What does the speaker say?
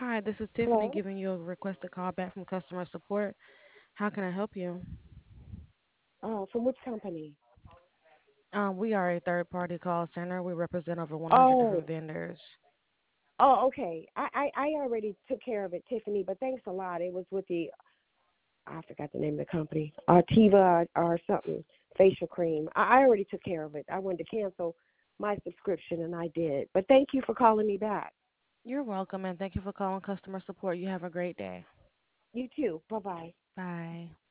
Hi, this is Tiffany Hello? giving you a requested call back from customer support. How can I help you? From which company? We are a third party call center. We represent over 100 different Oh, vendors. okay. I already took care of it, Tiffany, but thanks a lot. It was with I forgot the name of the company, Artiva or something, facial cream. I already took care of it. I wanted to cancel my subscription, and I did. But thank you for calling me back. You're welcome and thank you for calling customer support. You have a great day. You too. Bye-bye. Bye.